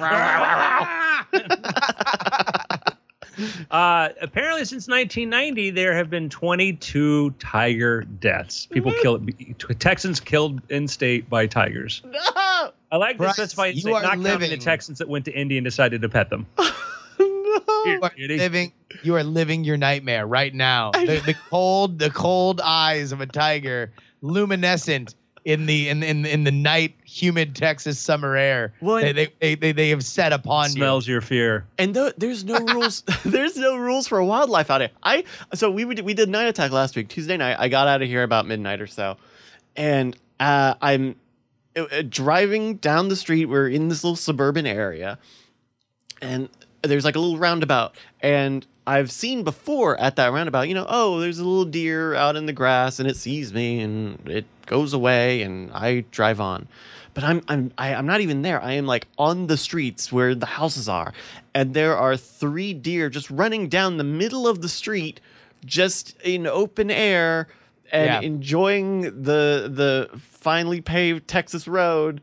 Apparently, since 1990, there have been 22 tiger deaths. Texans killed in state by tigers. No! I like to specify it's not counting the Texans that went to India and decided to pet them. No! You are living your nightmare right now. The cold eyes of a tiger, luminescent in the night, humid Texas summer air. Well, they have set upon you. Smells your fear. And there's no rules. There's no rules for wildlife out here. So we did Night Attack last week, Tuesday night. I got out of here about midnight or so, and I'm driving down the street. We're in this little suburban area, and there's like a little roundabout, and I've seen before at that roundabout, there's a little deer out in the grass and it sees me and it goes away and I drive on. But I'm not even there. I am like on the streets where the houses are, and there are 3 deer just running down the middle of the street, just in open air and enjoying the finely paved Texas road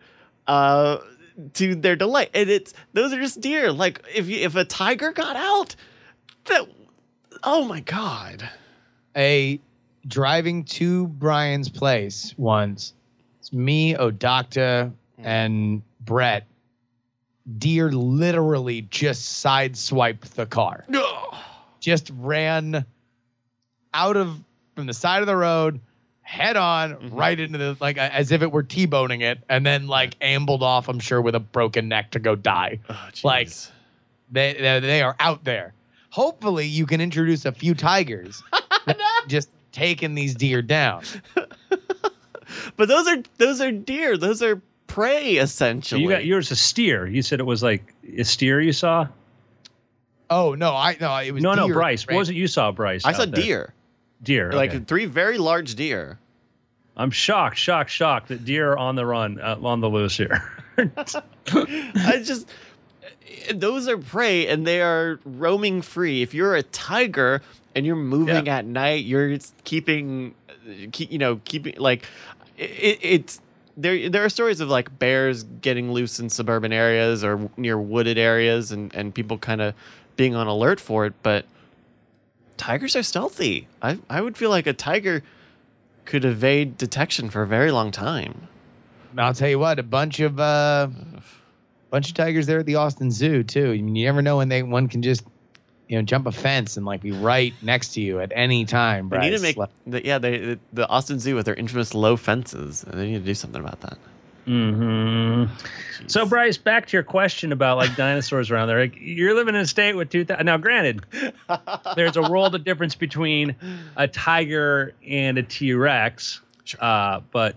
to their delight. And those are just deer. Like if a tiger got out, oh my God. Driving to Brian's place once, it's me, Odocta, and Brett. Deer literally just sideswiped the car. Just ran from the side of the road, head on, right into the, like, as if it were T-boning it, and then like ambled off, I'm sure, with a broken neck to go die. Oh, like they are out there. Hopefully you can introduce a few tigers just taking these deer down. But those are deer. Those are prey, essentially. You got yours a steer. You said it was like a steer you saw? Oh, no, it was deer. Bryce. What was it you saw, Bryce? I saw deer. Deer. Like okay. 3 very large deer. I'm shocked that deer are on the run on the loose here. Those are prey and they are roaming free. If you're a tiger and you're moving at night, you're keeping like it's there are stories of like bears getting loose in suburban areas or near wooded areas and people kind of being on alert for it, but tigers are stealthy. I would feel like a tiger could evade detection for a very long time. I'll tell you what, a bunch of tigers there at the Austin Zoo too. I mean, you never know when one can just jump a fence and like be right next to you at any time. Bryce. They need to make the Austin Zoo with their infamous low fences. They need to do something about that. Mm-hmm. So Bryce, back to your question about like dinosaurs around there. Like, you're living in a state with 2,000. Now, granted, there's a world of difference between a tiger and a T-Rex. Sure. But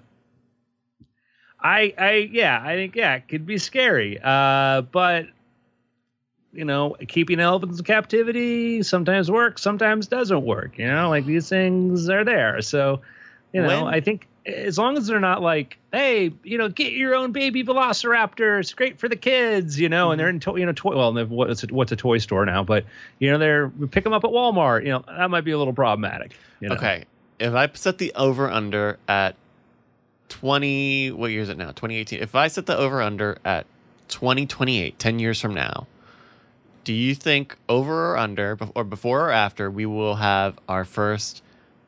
I think it could be scary. But keeping elephants in captivity sometimes works, sometimes doesn't work. Like these things are there. So, I think as long as they're not like, hey, get your own baby velociraptor. It's great for the kids, and they're in toy. Well, what's a toy store now? But they're pick them up at Walmart. That might be a little problematic. Okay, if I set the over under at what year is it now? 2018. If I set the over under at 2028, 10 years from now, do you think over or under, or before or after, we will have our first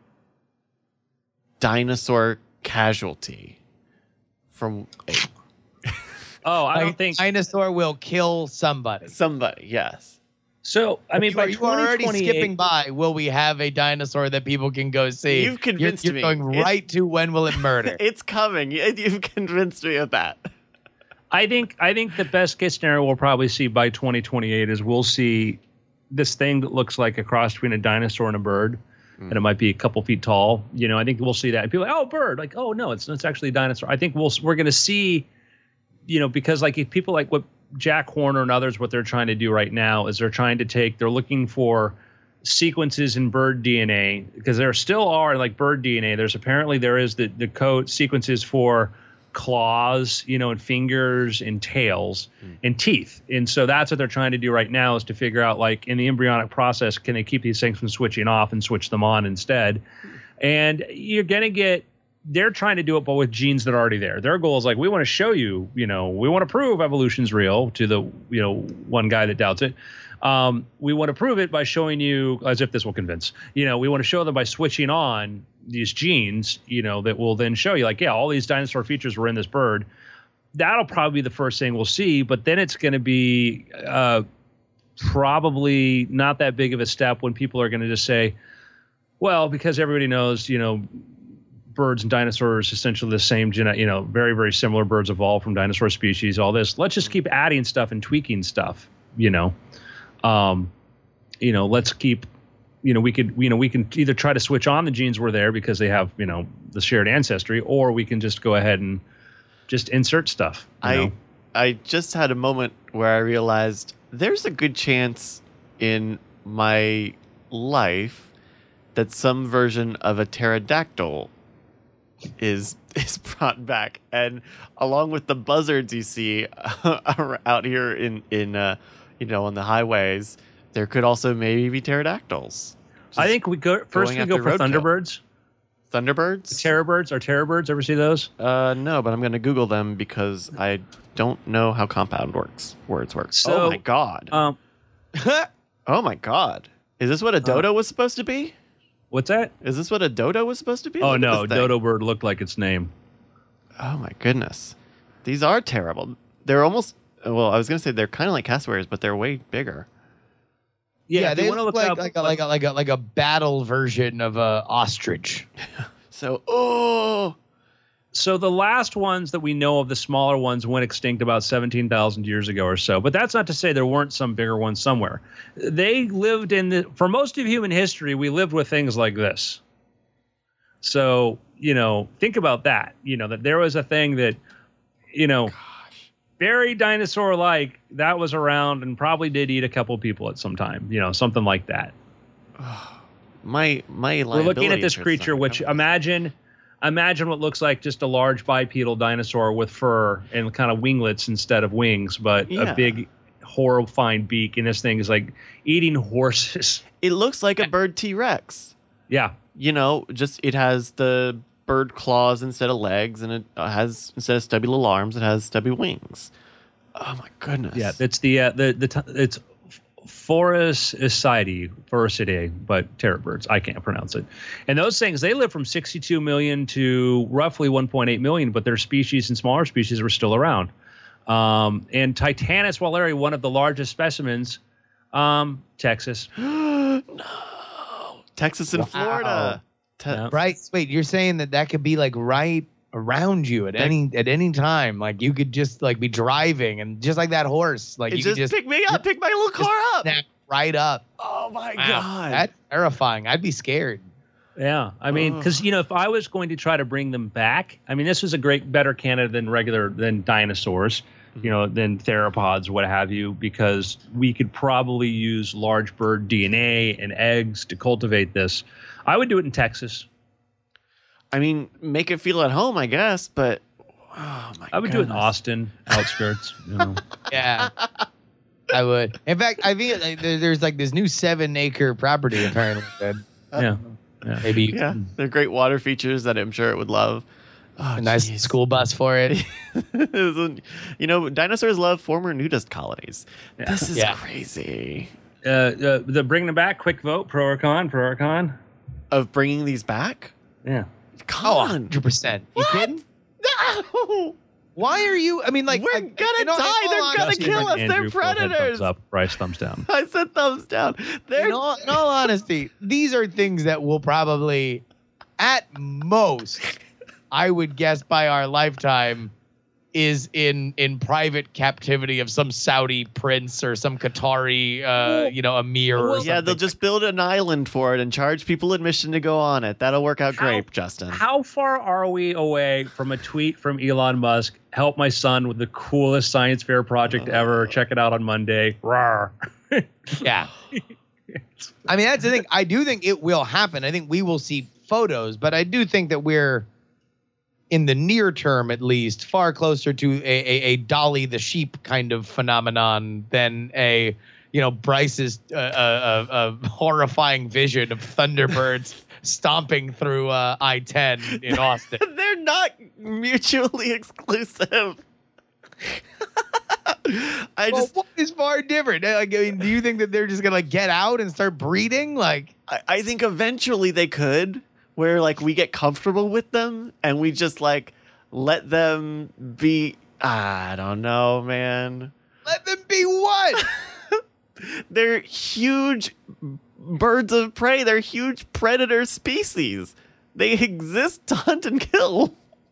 dinosaur casualty from Oh, I Like, don't think dinosaur will kill somebody. somebody? Yes. so. I mean, by you are already 2028, skipping by. Will we have a dinosaur that people can go see? You've convinced you're me. Going right to when will it murder? It's coming. You've convinced me of that. I think the best case scenario we'll probably see by 2028 is we'll see this thing that looks like a cross between a dinosaur and a bird, and it might be a couple feet tall. You know, I think we'll see that. And people are like, oh, bird. Like, oh no, it's actually a dinosaur. I think we're going to see, you know, because like if people like what Jack Horner and others, what they're trying to do right now is they're looking for sequences in bird DNA, because there still are like bird DNA. There is the code sequences for claws, you know, and fingers and tails and teeth. And so that's what they're trying to do right now, is to figure out, like, in the embryonic process, can they keep these things from switching off and switch them on instead? And you're going to get, they're trying to do it, but with genes that are already there. Their goal is like, we want to show you, you know, we want to prove evolution's real, to the, you know, one guy that doubts it. We want to prove it by showing you, as if this will convince, you know, we want to show them by switching on these genes, you know, that will then show you, like, yeah, all these dinosaur features were in this bird. That'll probably be the first thing we'll see, but then it's going to be probably not that big of a step when people are going to just say, well, because everybody knows, you know, birds and dinosaurs essentially the same you know, very, very similar. Birds evolved from dinosaur species, all this. Let's just keep adding stuff and tweaking stuff, you know. You know, let's keep, you know, we can either try to switch on the genes were there because they have, you know, the shared ancestry, or we can just go ahead and just insert stuff. I just had a moment where I realized there's a good chance in my life that some version of a pterodactyl is brought back, and along with the buzzards you see out here in you know, on the highways, there could also maybe be pterodactyls. I think we go for Thunderbirds. Thunderbirds? Terrorbirds. Are terrorbirds? Ever see those? No, but I'm going to Google them because I don't know how compound words work. So, oh my god. Oh my god. Is this what a dodo was supposed to be? What's that? Is this what a dodo was supposed to be? Oh Look at no, this thing. dodo bird looked like its name. Oh my goodness. These are terrible. They're almost, well, I was going to say they're kind of like cassowaries, but they're way bigger. Yeah, if you they wanna look like a battle version of a ostrich. So, So the last ones that we know of, the smaller ones, went extinct about 17,000 years ago or so. But that's not to say there weren't some bigger ones somewhere. They lived for most of human history, we lived with things like this. So, you know, think about that. You know, that there was a thing that, you know, very dinosaur-like, that was around and probably did eat a couple people at some time. You know, something like that. my We're looking at this creature, which imagine what looks like just a large bipedal dinosaur with fur and kind of winglets instead of wings, but a big, horrifying beak. And this thing is like eating horses. It looks like a bird T-Rex. Yeah. You know, just it has the bird claws instead of legs, and it has, instead of stubby little arms, it has stubby wings. Oh my goodness. Yeah, it's it's Phoruscidae, but terrorbirds. I can't pronounce it. And those things, they live from 62 million to roughly 1.8 million, but their species and smaller species were still around. And Titanus walleri, one of the largest specimens, Texas. No. Texas and Florida. Yeah. Right? Wait, you're saying that could be like right around you at any time? Like you could just like be driving and just like that horse, like you just could just pick me up, pick my little car up, snap right up. Oh my Wow, god, that's terrifying. I'd be scared. Yeah, I mean, because you know, if I was going to try to bring them back, I mean, this was a better candidate than dinosaurs, you know, than theropods, what have you, because we could probably use large bird DNA and eggs to cultivate this. I would do it in Texas. I mean, make it feel at home, I guess, but oh my! I would do it in Austin outskirts. You know. Yeah, I would. In fact, I think like, there's like this new 7-acre property apparently. That, Yeah. maybe. Yeah, they're great water features that I'm sure it would love. Oh, A nice jeez. school bus for it. Dinosaurs love former nudist colonies. Yeah. This is Yeah. crazy. The bringing them back. Quick vote. Pro or con? Pro or con? Of bringing these back? Yeah. Con. 100%. You What? kidding? No. Why are you? I mean, like, We're in gonna all die. They're gonna honesty- kill us. They're Andrew, go ahead, predators. thumbs up. Bryce, thumbs down. I said thumbs down. They're In all honesty, these are things that will probably, at most, I would guess by our lifetime, is in private captivity of some Saudi prince or some Qatari, emir or something. yeah, they'll just build an island for it and charge people admission to go on it. That'll work out great, Justin. How far are we away from a tweet from Elon Musk? Help my son with the coolest science fair project ever. Check it out on Monday. Rawr. Yeah. I mean, that's the thing. I do think it will happen. I think we will see photos, but I do think that we're, in the near term at least, far closer to a Dolly the sheep kind of phenomenon than Bryce's horrifying vision of Thunderbirds stomping through I-10 in Austin. They're not mutually exclusive. What is far different? Like, I mean, do you think that they're just gonna get out and start breeding? Like, I think eventually they could, where like we get comfortable with them and we just like let them be. I don't know, man. let them be what? They're huge birds of prey. They're huge predator species. They exist to hunt and kill.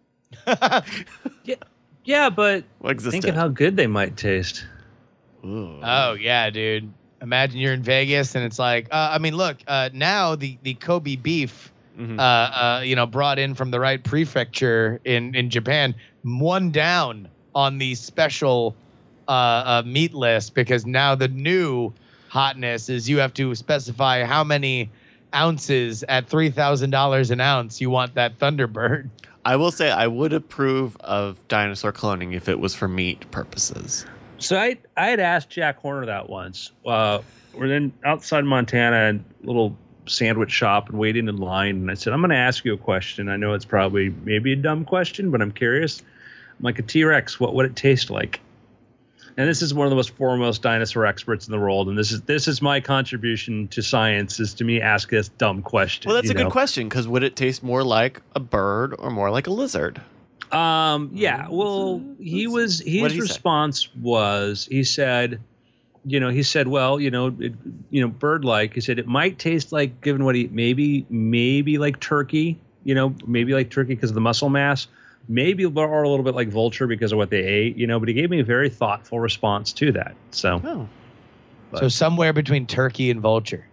Yeah, but Well, existed. think of how good they might taste. Ooh. Oh yeah, dude. Imagine you're in Vegas and it's like, look, now the Kobe beef, Mhm. brought in from the right prefecture in Japan, one down on the special meat list, because now the new hotness is you have to specify how many ounces at $3,000 an ounce you want that Thunderbird. I will say I would approve of dinosaur cloning if it was for meat purposes. So I had asked Jack Horner that once. We're then outside Montana, and little sandwich shop, and waiting in line. And I said, I'm going to ask you a question. I know it's probably maybe a dumb question, but I'm curious. I'm like, a T-Rex, what would it taste like? And this is one of the most foremost dinosaur experts in the world. And this is my contribution to science, is to me ask this dumb question. Well, that's a good question, because would it taste more like a bird or more like a lizard? Yeah. Well, his did he say? response was, he said, well, bird-like. He said it might taste like, given what maybe like turkey, maybe like turkey because of the muscle mass, maybe or a little bit like vulture because of what they ate, but he gave me a very thoughtful response to that. So, So somewhere between turkey and vulture.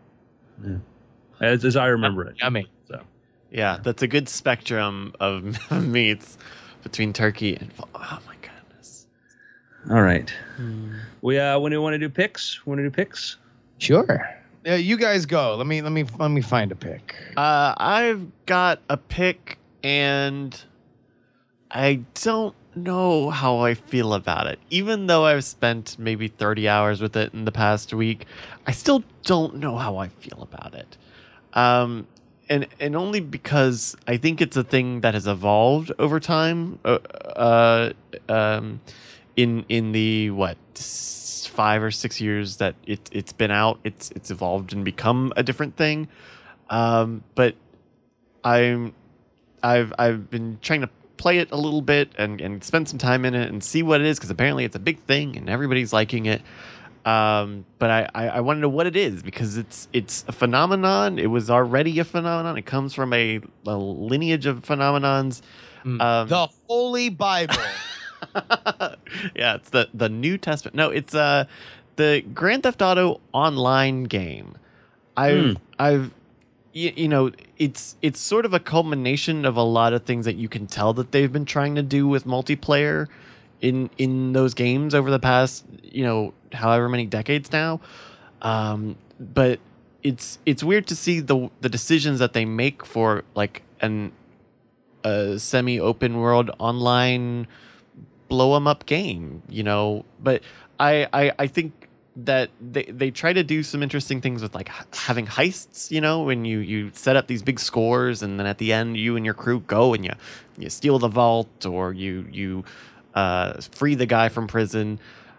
as I remember it. Yummy. So, Yeah, that's a good spectrum of meats between turkey and... Oh, my goodness. all right. We when do we want to do picks? Sure. You guys go. Let me find a pick. I've got a pick, and I don't know how I feel about it. Even though I've spent maybe 30 hours with it in the past week, I still don't know how I feel about it. And only because I think it's a thing that has evolved over time. In the 5 or 6 years that it's been out, it's evolved and become a different thing. But I've been trying to play it a little bit and spend some time in it and see what it is, because apparently it's a big thing and everybody's liking it. But I want to know what it is, because it's a phenomenon. It was already a phenomenon. It comes from a lineage of phenomenons. The Holy Bible. Yeah, it's the New Testament. No, it's the Grand Theft Auto online game. It's sort of a culmination of a lot of things that you can tell that they've been trying to do with multiplayer in those games over the past, however many decades now. But it's weird to see the decisions that they make for like a semi-open world online blow 'em up game, But I think that they try to do some interesting things with like having heists, when you set up these big scores and then at the end you and your crew go and you steal the vault or you free the guy from prison.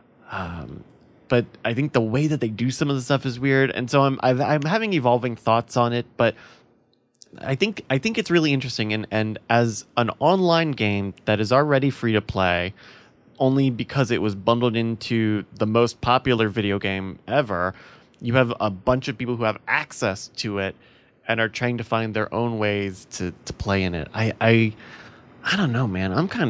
But I think the way that they do some of the stuff is weird, and so I'm having evolving thoughts on it. But I think it's really interesting, and as an online game that is already free to play, only because it was bundled into the most popular video game ever, you have a bunch of people who have access to it and are trying to find their own ways to play in it. I don't know, man.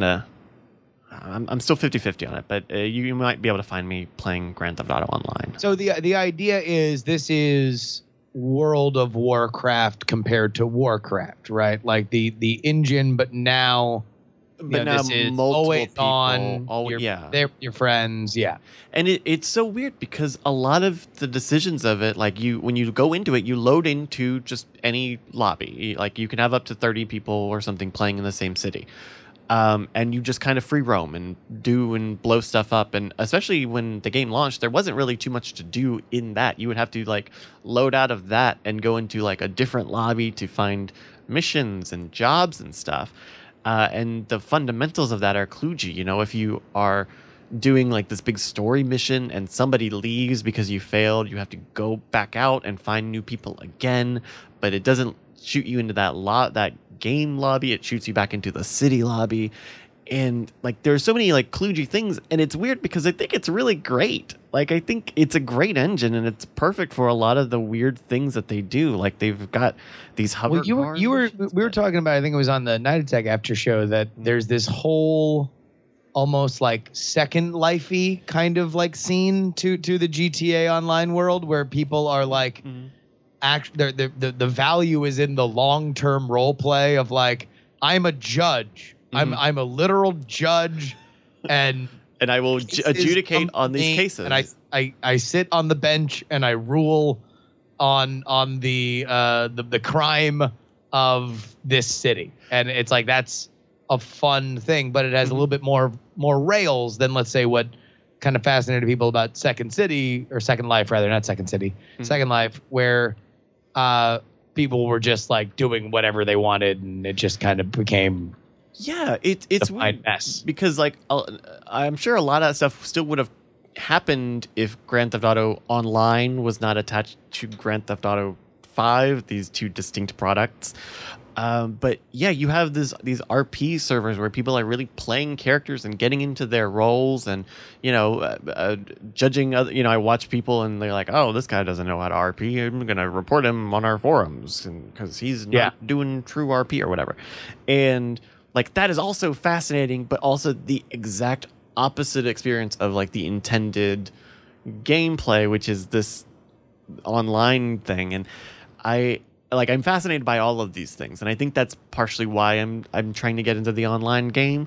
I'm still 50-50 on it, but you might be able to find me playing Grand Theft Auto Online. So the idea is this is World of Warcraft compared to Warcraft, right? Like the engine, but now... But now this is multiple always people, on. They're your friends, yeah. And it's so weird because a lot of the decisions of it, like when you go into it, you load into just any lobby. Like you can have up to 30 people or something playing in the same city. And you just kind of free roam and do and blow stuff up. And especially when the game launched, there wasn't really too much to do in that. You would have to like load out of that and go into like a different lobby to find missions and jobs and stuff. And the fundamentals of that are kludgy. If you are doing like this big story mission and somebody leaves because you failed, you have to go back out and find new people again. But it doesn't shoot you into that game lobby. It shoots you back into the city lobby. And like there's so many like kludgy things, and it's weird because I think it's really great. Like I think it's a great engine, and it's perfect for a lot of the weird things that they do. Like they've got these hover. Well, we were talking about. I think it was on the Night Attack after show that there's this whole almost like Second Life-y kind of like scene to the GTA Online world where people are like, the value is in the long-term role play of like I'm a judge. I'm a literal judge, and I will adjudicate on these cases. And I sit on the bench and I rule on the crime of this city, and it's like that's a fun thing, but it has a little bit more rails than let's say what kind of fascinated people about Second Life, not Second City, Second Life, where people were just like doing whatever they wanted, and it just kind of became. Yeah, it's weird mess. Because like I'm sure a lot of that stuff still would have happened if Grand Theft Auto Online was not attached to Grand Theft Auto 5, these two distinct products. But yeah, you have these RP servers where people are really playing characters and getting into their roles, and judging other. I watch people and they're like, "Oh, this guy doesn't know how to RP. I'm gonna report him on our forums because he's not doing true RP or whatever." And like that is also fascinating, but also the exact opposite experience of like the intended gameplay, which is this online thing. And I'm fascinated by all of these things, and I think that's partially why I'm trying to get into the online game.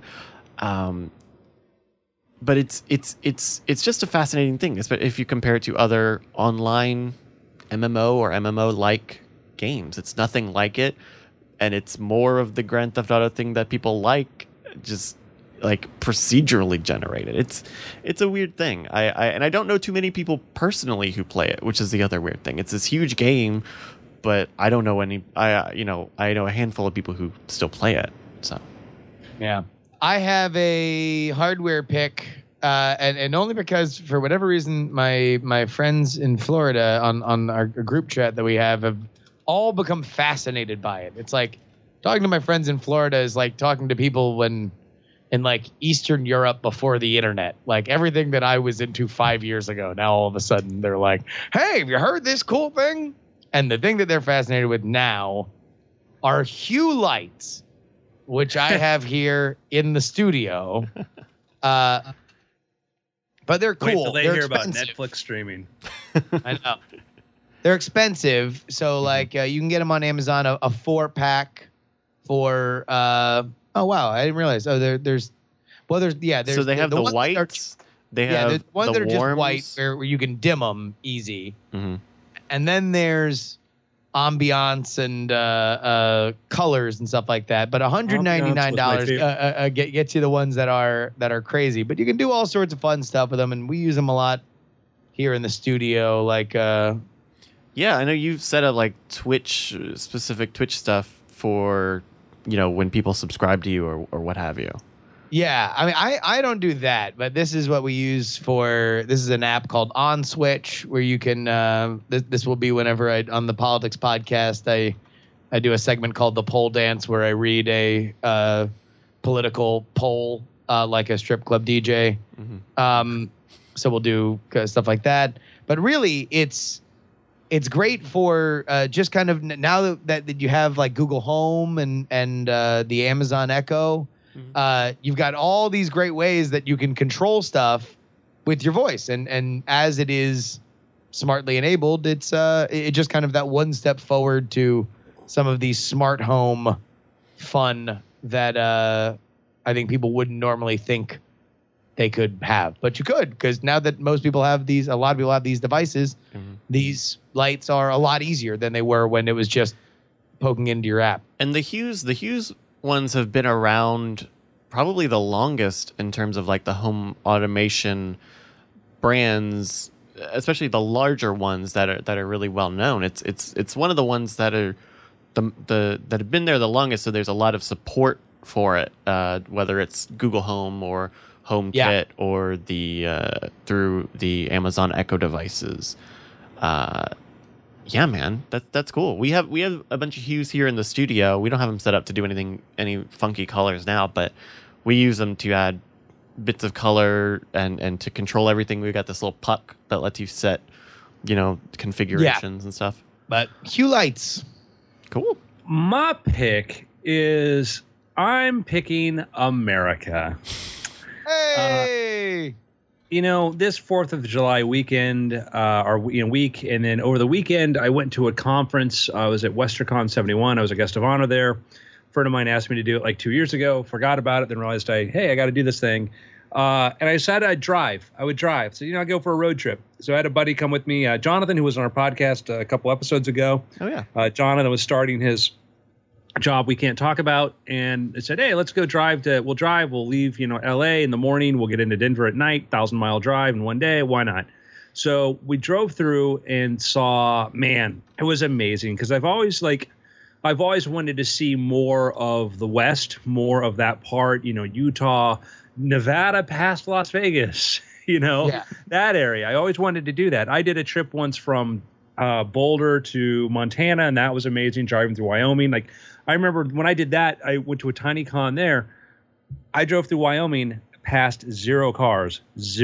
But it's just a fascinating thing, especially if you compare it to other online MMO or MMO like games. It's nothing like it. And it's more of the Grand Theft Auto thing that people like, just like procedurally generated. It's a weird thing. I don't know too many people personally who play it, which is the other weird thing. It's this huge game, but I don't know any. I know a handful of people who still play it. So yeah, I have a hardware pick, and only because for whatever reason my friends in Florida on our group chat that we have all become fascinated by it. It's like talking to my friends in Florida is like talking to people in like Eastern Europe before the internet. Like everything that I was into 5 years ago, now all of a sudden they're like, "Hey, have you heard this cool thing?" And the thing that they're fascinated with now are Hue lights, which I have here in the studio. But they're cool. Wait till they they're hear expensive. about Netflix streaming. I know. They're expensive, so like you can get them on Amazon, a 4-pack for oh wow, I didn't realize. Oh, there's so they have the whites. They have the ones that are just warms. white where you can dim them easy, and then there's ambiance and colors and stuff like that. But $199 gets you the ones that are crazy. But you can do all sorts of fun stuff with them, and we use them a lot here in the studio. Like, Yeah, I know you've set up like specific Twitch stuff for, when people subscribe to you or what have you. yeah, I mean, I don't do that, but this is what we use for. This is an app called On Switch where you can. This will be whenever on the Politics podcast I do a segment called The Pole Dance where I read a political poll like a strip club DJ. Mm-hmm. So we'll do stuff like that. But really, it's great for just kind of now that you have like Google Home and the Amazon Echo. You've got all these great ways that you can control stuff with your voice, and as it is smartly enabled, it's it just kind of that one step forward to some of these smart home fun that I think people wouldn't normally think they could have, but you could, because now that most people have a lot of people have these devices, these lights are a lot easier than they were when it was just poking into your app. And the Hughes ones have been around probably the longest in terms of like the home automation brands, especially the larger ones that are really well known. It's one of the ones that are that have been there the longest, so there's a lot of support for it, whether it's Google Home or HomeKit or the through the Amazon Echo devices. Yeah, man, that's cool. We have a bunch of Hues here in the studio. We don't have them set up to do any funky colors now, but we use them to add bits of color and to control everything. We've got this little puck that lets you set, configurations and stuff. But Hue lights. Cool. My pick is I'm picking America. Hey! This 4th of July weekend, week, and then over the weekend, I went to a conference. I was at WesterCon 71. I was a guest of honor there. A friend of mine asked me to do it like 2 years ago. Forgot about it, then realized I got to do this thing. And I decided I'd drive. I would drive. So, I'd go for a road trip. So I had a buddy come with me, Jonathan, who was on our podcast a couple episodes ago. Oh, yeah. Jonathan was starting his job we can't talk about, and it said, hey, let's go we'll leave LA in the morning, we'll get into Denver at night, 1,000-mile drive in one day, why not? So we drove through and saw, man, it was amazing, because I've always wanted to see more of the West, more of that part, Utah, Nevada past Las Vegas, that area. I always wanted to do that. I did a trip once from Boulder to Montana, and that was amazing, driving through Wyoming. Like, I remember when I did that, I went to a tiny con there. I drove through Wyoming past zero cars.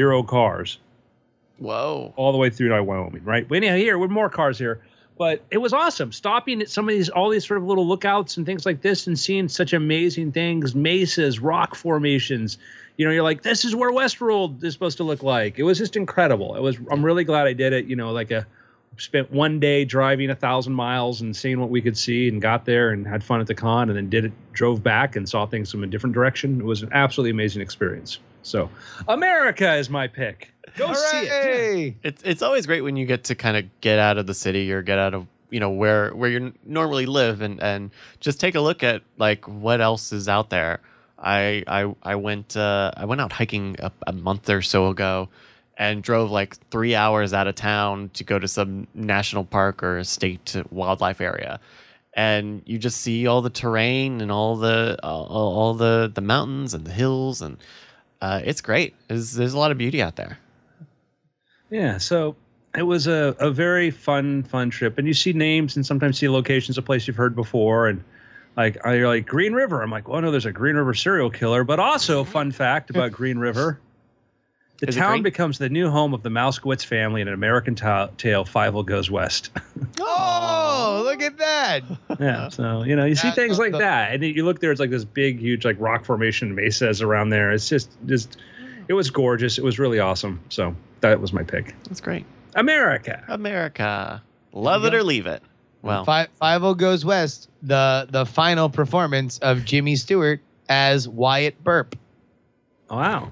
Whoa. All the way through to Wyoming, right? But anyhow, here, with more cars here. But it was awesome stopping at all these sort of little lookouts and things like this and seeing such amazing things, mesas, rock formations. You're like, this is where Westworld is supposed to look like. It was just incredible. I'm really glad I did it, spent one day driving 1,000 miles and seeing what we could see, and got there and had fun at the con, and then drove back and saw things from a different direction. It was an absolutely amazing experience. So America is my pick. Go see it. Yeah. It's always great when you get to kind of get out of the city or get out of where you normally live and just take a look at like what else is out there. I went out hiking a month or so ago, and drove like 3 hours out of town to go to some national park or a state wildlife area. And you just see all the terrain and all the mountains and the hills, and it's great. There's a lot of beauty out there. Yeah, so it was a very fun trip. And you see names and sometimes see locations of places you've heard before. And you're like, Green River. I'm like, well, no, there's a Green River serial killer. But also, fun fact about Green River. The town becomes the new home of the Mouskowitz family in an American tale, Fievel Goes West. Oh, look at that. Yeah, so, you see things like that. And you look there, it's like this big, huge, like rock formation mesas around there. It's just it was gorgeous. It was really awesome. So that was my pick. That's great. America. Love it or leave it. Well, 5-0 Goes West, the final performance of Jimmy Stewart as Wyatt Burp. Oh, wow.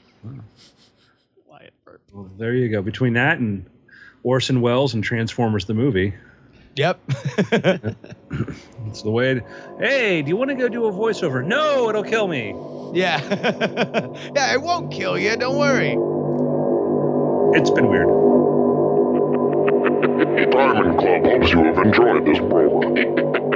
Well, there you go. Between that and Orson Welles and Transformers the movie. Yep. It's the way. Hey, do you want to go do a voiceover? No, it'll kill me. Yeah. Yeah, it won't kill you. Don't worry. It's been weird. Diamond Club hopes you have enjoyed this program.